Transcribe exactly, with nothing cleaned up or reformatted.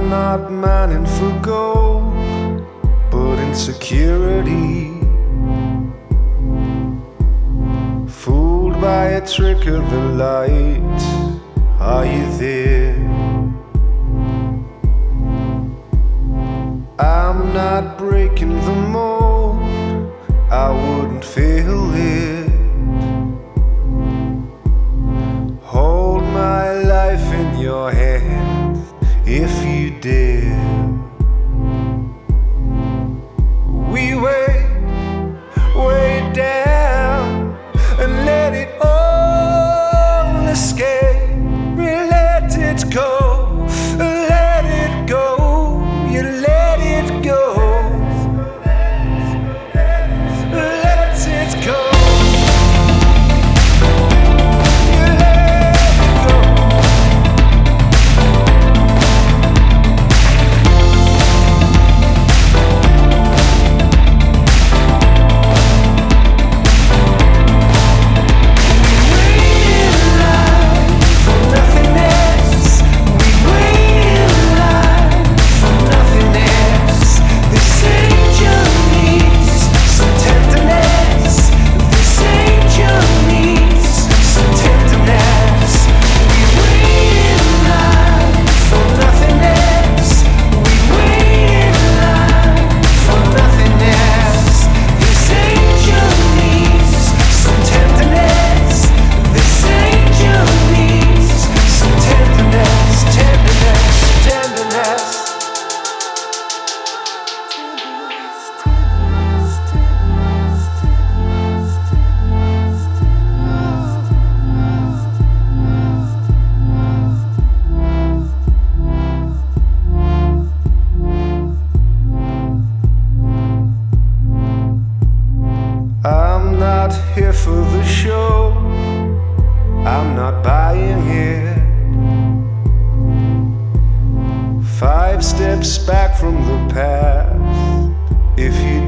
I'm not mining for gold, but insecurity. Fooled by a trick of the light, are you there? I'm not breaking the mold, I wouldn't feel it. Hold my life in your hands if you dare. We wait, way down and let it all escape. We let it go, let it go, you let it go. Let it go. I'm not here for the show, I'm not buying it. Five steps back from the past, if you